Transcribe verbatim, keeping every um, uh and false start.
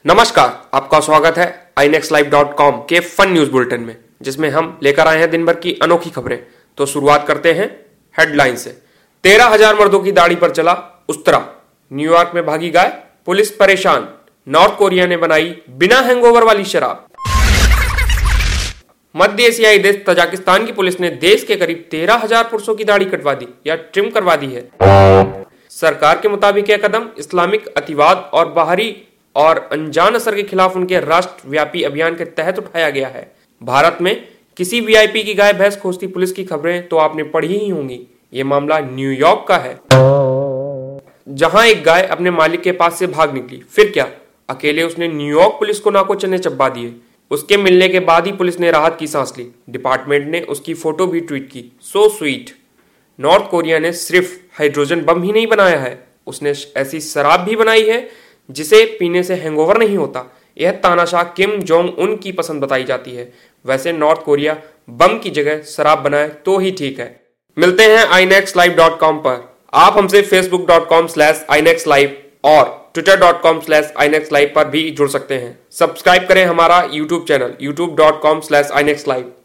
नमस्कार, आपका स्वागत है I next live dot com के फन न्यूज बुलेटिन में, जिसमें हम लेकर आए हैं दिन भर की अनोखी खबरें। तो शुरुआत करते हैं हेडलाइन से। तेरह हजार मर्दों की दाढ़ी पर चला उस्तरा, न्यूयॉर्क में भागी गाय, पुलिस परेशान। नॉर्थ कोरिया ने बनाई बिना हैंगओवर वाली शराब। मध्य एशियाई देश तजाकिस्तान की पुलिस ने देश के करीब तेरह हजार पुरुषों की दाढ़ी कटवा दी या ट्रिम करवा दी है। सरकार के मुताबिक यह कदम इस्लामिक अतिवाद और बाहरी और अनजान असर के खिलाफ उनके राष्ट्रव्यापी अभियान के तहत उठाया गया है। भारत में किसी वीआईपी की गाय भैंस खोजती पुलिस की खबरें तो आपने पढ़ी ही होंगी। ये मामला न्यूयॉर्क का है, जहां एक गाय अपने मालिक के पास से भाग निकली। फिर क्या, अकेले उसने न्यूयॉर्क पुलिस को नाको चने चब्बा दिए। उसके मिलने के बाद ही पुलिस ने राहत की सांस ली। डिपार्टमेंट ने उसकी फोटो भी ट्वीट की। So sweet. नॉर्थ कोरिया ने सिर्फ हाइड्रोजन बम ही नहीं बनाया है, उसने ऐसी शराब भी बनाई है जिसे पीने से हैंगओवर नहीं होता। यह तानाशाह किम जोंग उन की पसंद बताई जाती है। वैसे नॉर्थ कोरिया बम की जगह शराब बनाए तो ही ठीक है। मिलते हैं I next live dot com पर। आप हमसे Facebook dot com slash I next live और Twitter dot com slash I next live पर भी जुड़ सकते हैं। सब्सक्राइब करें हमारा YouTube channel YouTube dot com slash I next live.